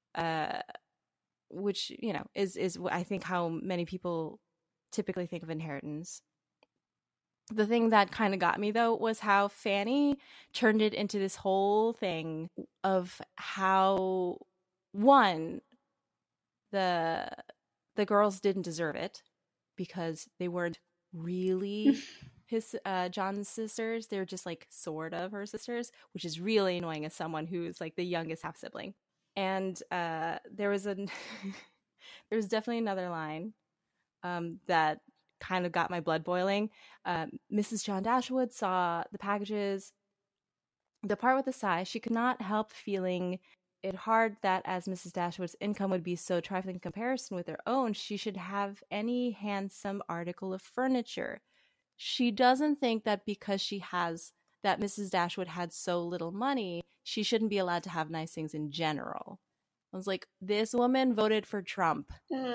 Speaker 1: is I think how many people typically think of inheritance. The thing that kind of got me, though, was how Fanny turned it into this whole thing of how, one, the girls didn't deserve it because they weren't really his John's sisters. They're just sort of her sisters, which is really annoying as someone who's the youngest half sibling. And there was definitely another line that kind of got my blood boiling. Mrs. John Dashwood saw the packages. The part with the sigh, she could not help feeling it hard that as Mrs. Dashwood's income would be so trifling in comparison with her own, she should have any handsome article of furniture. She doesn't think that because that Mrs. Dashwood had so little money, she shouldn't be allowed to have nice things in general. I was like, this woman voted for Trump.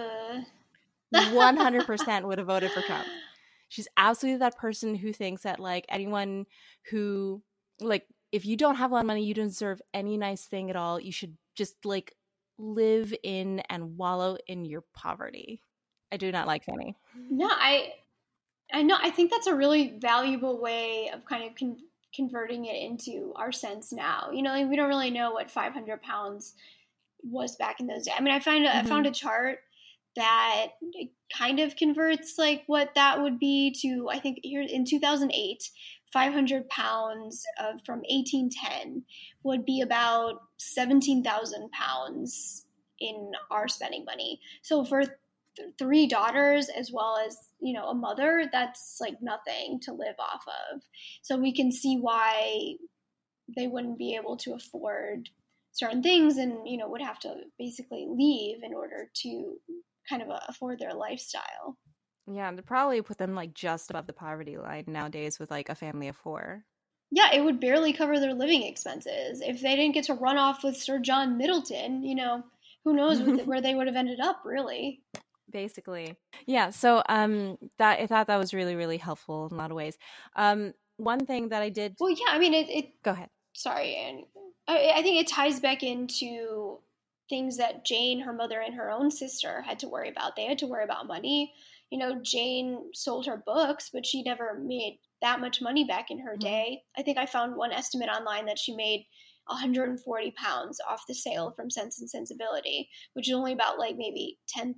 Speaker 1: 100% would have voted for Trump. She's absolutely that person who thinks that, like, anyone who, like, if you don't have a lot of money, you don't deserve any nice thing at all. You should just, like, live in and wallow in your poverty. I do not like Fanny.
Speaker 2: No, I know. I think that's a really valuable way of kind of converting it into our sense now. You know, like, we don't really know what 500 pounds was back in those days. I mean, I found a chart that kind of converts like what that would be to, I think here in 2008, 500 pounds from 1810 would be about 17,000 pounds in our spending money. So for three daughters as well as, you know, a mother, that's like nothing to live off of. So we can see why they wouldn't be able to afford certain things and, you know, would have to basically leave in order to kind of afford their lifestyle.
Speaker 1: Yeah, to probably put them like just above the poverty line nowadays with like a family of 4.
Speaker 2: Yeah, it would barely cover their living expenses. If they didn't get to run off with Sir John Middleton, you know, who knows where they would have ended up, really.
Speaker 1: Basically. Yeah, so that I thought that was really, really helpful in a lot of ways. One thing that I did...
Speaker 2: Well, yeah, I mean, it
Speaker 1: Go ahead.
Speaker 2: Sorry, and I think it ties back into things that Jane, her mother, and her own sister had to worry about. They had to worry about money. You know, Jane sold her books, but she never made that much money back in her day. I think I found one estimate online that she made 140 pounds off the sale from Sense and Sensibility, which is only about like maybe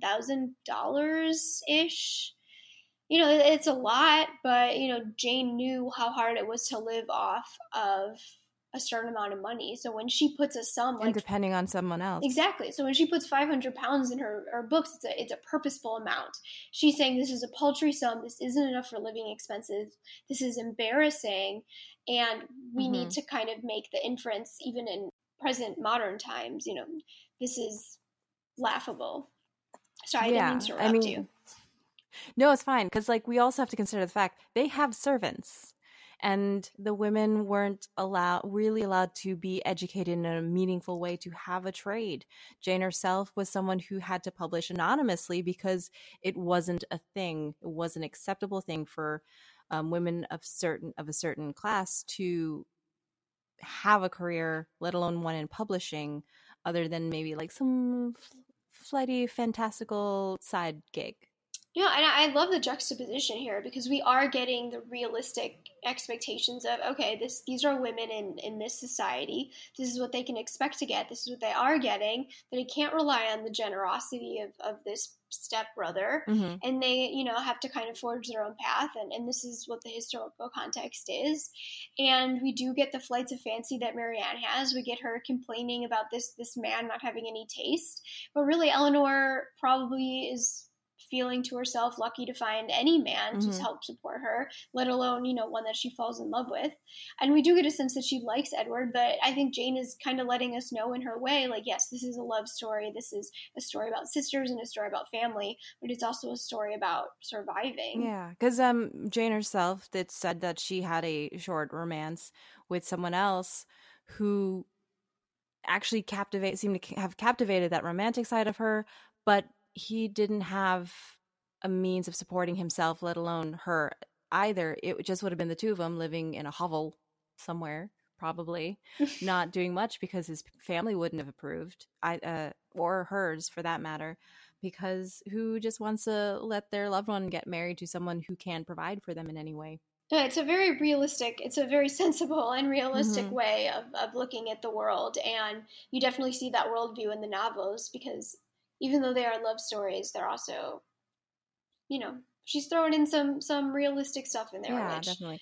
Speaker 2: $10,000-ish. You know, it's a lot, but, you know, Jane knew how hard it was to live off of a certain amount of money. So when she puts a sum, like,
Speaker 1: and depending on someone else.
Speaker 2: Exactly. So when she puts 500 pounds in her books, it's a purposeful amount. She's saying this is a paltry sum. This isn't enough for living expenses. This is embarrassing. And we need to kind of make the inference, even in present modern times, you know, this is laughable. Sorry, I didn't mean to interrupt you.
Speaker 1: No, it's fine. Because, like, we also have to consider the fact they have servants. And the women weren't really allowed to be educated in a meaningful way to have a trade. Jane herself was someone who had to publish anonymously because it wasn't a thing. It was an acceptable thing for women of a certain class to have a career, let alone one in publishing, other than maybe like some flighty, fantastical side gig.
Speaker 2: You know, and I love the juxtaposition here because we are getting the realistic expectations of, okay, these are women in this society. This is what they can expect to get. This is what they are getting. That they can't rely on the generosity of this stepbrother. And they, you know, have to kind of forge their own path. And this is what the historical context is. And we do get the flights of fancy that Marianne has. We get her complaining about this man not having any taste. But really, Eleanor probably is feeling to herself lucky to find any man to help support her, let alone, you know, one that she falls in love with. And we do get a sense that she likes Edward, but I think Jane is kind of letting us know in her way, like, yes, this is a love story. This is a story about sisters and a story about family, but it's also a story about surviving.
Speaker 1: Yeah, because Jane herself did said that she had a short romance with someone else who actually seemed to have captivated that romantic side of her, but he didn't have a means of supporting himself, let alone her either. It just would have been the two of them living in a hovel somewhere, probably not doing much because his family wouldn't have approved, or hers for that matter, because who just wants to let their loved one get married to someone who can provide for them in any way?
Speaker 2: It's a very realistic, it's a very sensible and realistic way of looking at the world. And you definitely see that worldview in the novels because even though they are love stories, they're also, you know, she's throwing in some realistic stuff in there.
Speaker 1: Yeah,
Speaker 2: which,
Speaker 1: definitely.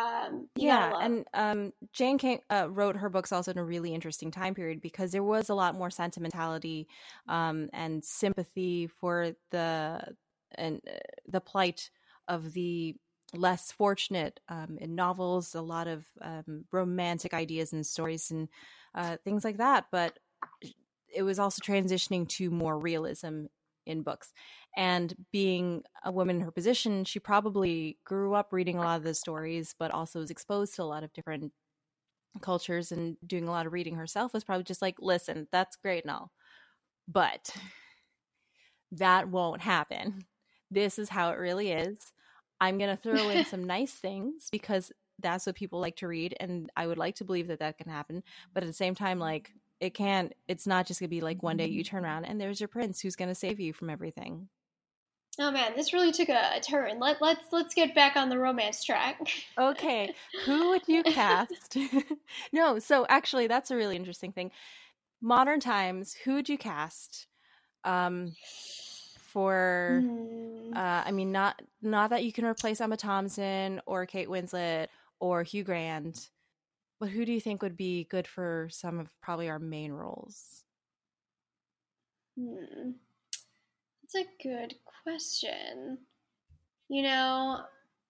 Speaker 2: And
Speaker 1: Jane wrote her books also in a really interesting time period because there was a lot more sentimentality and sympathy for the plight of the less fortunate in novels, a lot of romantic ideas and stories and things like that. But it was also transitioning to more realism in books. And being a woman in her position, she probably grew up reading a lot of the stories, but also was exposed to a lot of different cultures, and doing a lot of reading herself was probably just like, listen, that's great and all, but that won't happen. This is how it really is. I'm going to throw in some nice things because that's what people like to read. And I would like to believe that that can happen. But at the same time, like, it's not just going to be like one day you turn around and there's your prince who's going to save you from everything.
Speaker 2: Oh man, this really took a turn. Let's get back on the romance track.
Speaker 1: Okay, who would you cast? No, so actually that's a really interesting thing. Modern times, who would you cast? For I mean, not that you can replace Emma Thompson or Kate Winslet or Hugh Grant, but who do you think would be good for some of probably our main roles?
Speaker 2: That's a good question. You know,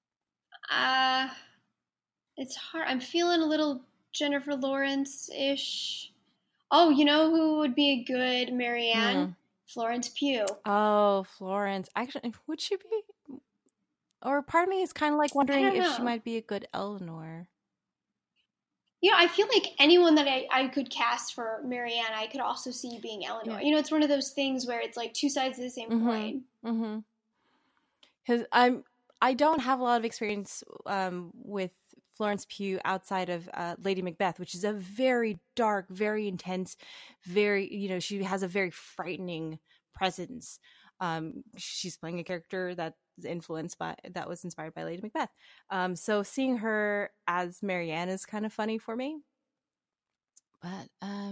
Speaker 2: it's hard. I'm feeling a little Jennifer Lawrence-ish. Oh, you know who would be a good Marianne? Florence Pugh.
Speaker 1: Oh, Florence. Actually, would she be? Or part of me is kind of like wondering if she might be a good Eleanor.
Speaker 2: You know, I feel like anyone that I could cast for Marianne, I could also see being Eleanor. Yeah. You know, it's one of those things where it's like two sides of the same coin.
Speaker 1: Because I don't have a lot of experience with Florence Pugh outside of Lady Macbeth, which is a very dark, very intense, very, you know, she has a very frightening presence. She's playing a character that was inspired by Lady Macbeth. So seeing her as Marianne is kind of funny for me. But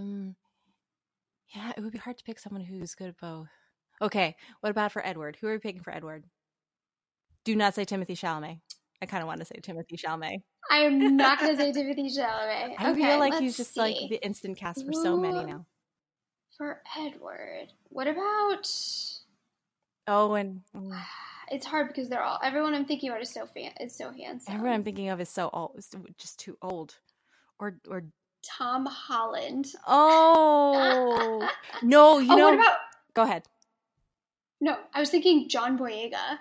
Speaker 1: yeah, it would be hard to pick someone who's good at both. Okay, what about for Edward? Who are we picking for Edward? Do not say Timothée Chalamet. I kind of want to say Timothée Chalamet.
Speaker 2: I'm not going to say Timothée Chalamet.
Speaker 1: I feel like he's just like the instant cast for so many now.
Speaker 2: For Edward, what about?
Speaker 1: Oh, and
Speaker 2: it's hard because everyone I'm thinking about is so handsome.
Speaker 1: Everyone I'm thinking of is so old, just too old, or
Speaker 2: Tom Holland.
Speaker 1: Oh no, you know.
Speaker 2: What about?
Speaker 1: Go ahead.
Speaker 2: No, I was thinking John Boyega.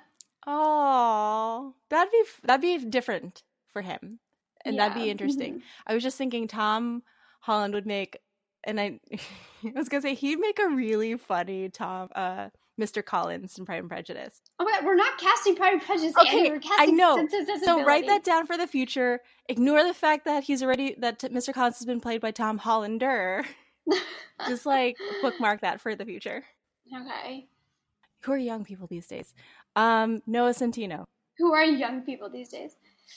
Speaker 1: Oh, that'd be different for him, and that'd be interesting. Mm-hmm. I was just thinking Tom Holland would make, and I was gonna say he'd make a really funny Mr. Collins in Pride and Prejudice.
Speaker 2: Oh my God, we're not casting Pride and Prejudice.
Speaker 1: Okay,
Speaker 2: Annie. We're casting
Speaker 1: I know.
Speaker 2: Sense and Sensibility.
Speaker 1: So write that down for the future. Ignore the fact that Mr. Collins has been played by Tom Hollander. Just like bookmark that for the future.
Speaker 2: Okay.
Speaker 1: Who are young people these days? Noah Centineo.
Speaker 2: Who are young people these days?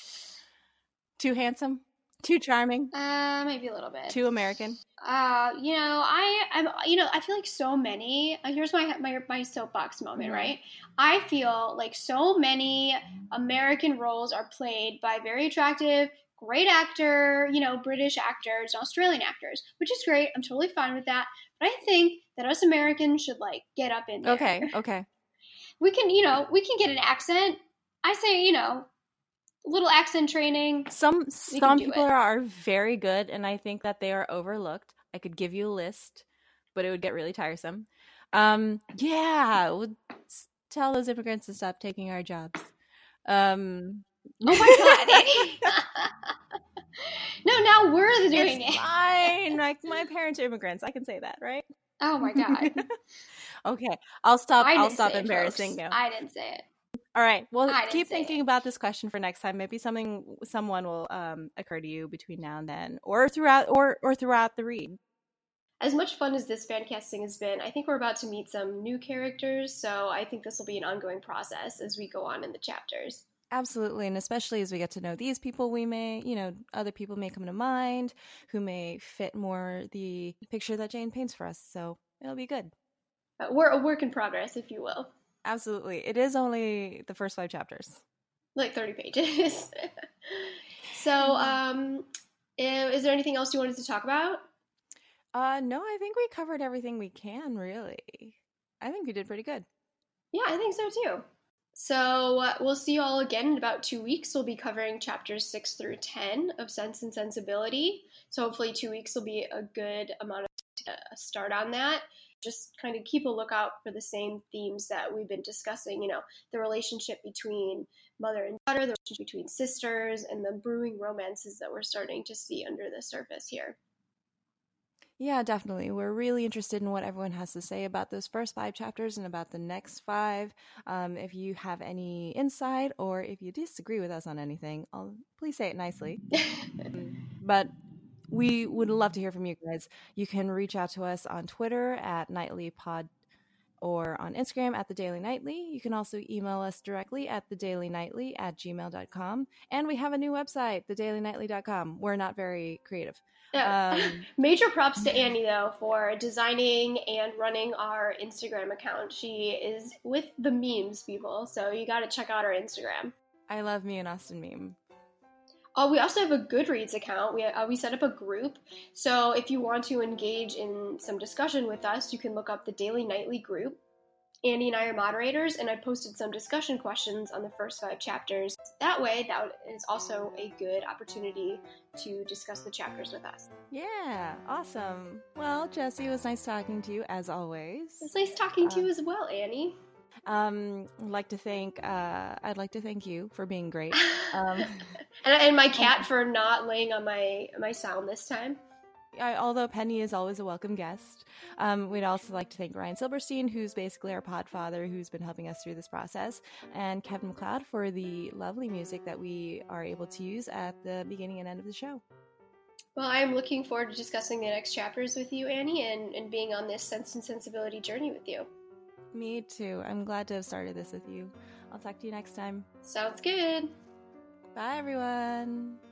Speaker 1: Too handsome? Too charming?
Speaker 2: Maybe a little bit.
Speaker 1: Too American?
Speaker 2: You know, I feel like so many. Here's my soapbox moment, mm-hmm. right? I feel like so many American roles are played by very attractive, great actor, you know, British actors, Australian actors, which is great. I'm totally fine with that. But I think that us Americans should like get up in there.
Speaker 1: Okay.
Speaker 2: We can get an accent. I say, you know, a little accent training.
Speaker 1: Some people are very good, and I think that they are overlooked. I could give you a list, but it would get really tiresome. We'll tell those immigrants to stop taking our jobs.
Speaker 2: Oh my God. No, now we're doing it.
Speaker 1: Fine. Like my parents are immigrants. I can say that, right?
Speaker 2: Oh my God.
Speaker 1: Okay. I'll stop embarrassing you.
Speaker 2: I didn't say it.
Speaker 1: All right. Well, keep thinking about this question for next time. Maybe someone will occur to you between now and then, or throughout the read.
Speaker 2: As much fun as this fan casting has been, I think we're about to meet some new characters, so I think this will be an ongoing process as we go on in the chapters.
Speaker 1: Absolutely, and especially as we get to know these people, other people may come to mind who may fit more the picture that Jane paints for us, so it'll be good.
Speaker 2: We're a work in progress, if you will.
Speaker 1: Absolutely. It is only the first 5 chapters.
Speaker 2: Like 30 pages. So, is there anything else you wanted to talk about?
Speaker 1: No, I think we covered everything we can, really. I think we did pretty good.
Speaker 2: Yeah, I think so too. So we'll see you all again in about 2 weeks. We'll be covering chapters 6 through 10 of Sense and Sensibility. So hopefully 2 weeks will be a good amount of time to start on that. Just kind of keep a lookout for the same themes that we've been discussing, the relationship between mother and daughter, the relationship between sisters, and the brewing romances that we're starting to see under the surface here.
Speaker 1: Yeah, definitely. We're really interested in what everyone has to say about those first 5 chapters and about the next 5. If you have any insight or if you disagree with us on anything, please say it nicely. But we would love to hear from you guys. You can reach out to us on Twitter at NightlyPod or on Instagram at The Daily Nightly. You can also email us directly at thedailynightly@gmail.com. And we have a new website, thedailynightly.com. We're not very creative.
Speaker 2: Major props to Annie, though, for designing and running our Instagram account. She is with the memes, people, so you got to check out our Instagram.
Speaker 1: I love me an Austin meme.
Speaker 2: We also have a Goodreads account. We set up a group, so if you want to engage in some discussion with us, you can look up the Daily Nightly group. Andy and I are moderators, and I posted some discussion questions on the first 5 chapters. That way, that is also a good opportunity to discuss the chapters with us.
Speaker 1: Yeah, awesome. Well, Jessie, it was nice talking to you, as always.
Speaker 2: It was nice talking to you as well, Annie.
Speaker 1: I'd like to thank you for being great.
Speaker 2: And my cat for not laying on my sound this time.
Speaker 1: Although Penny is always a welcome guest. We'd also like to thank Ryan Silberstein, who's basically our podfather, who's been helping us through this process, and Kevin MacLeod for the lovely music that we are able to use at the beginning and end of the show.
Speaker 2: Well, I'm looking forward to discussing the next chapters with you, Annie, and being on this Sense and Sensibility journey with you.
Speaker 1: Me too. I'm glad to have started this with you. I'll talk to you next time.
Speaker 2: Sounds good.
Speaker 1: Bye, everyone.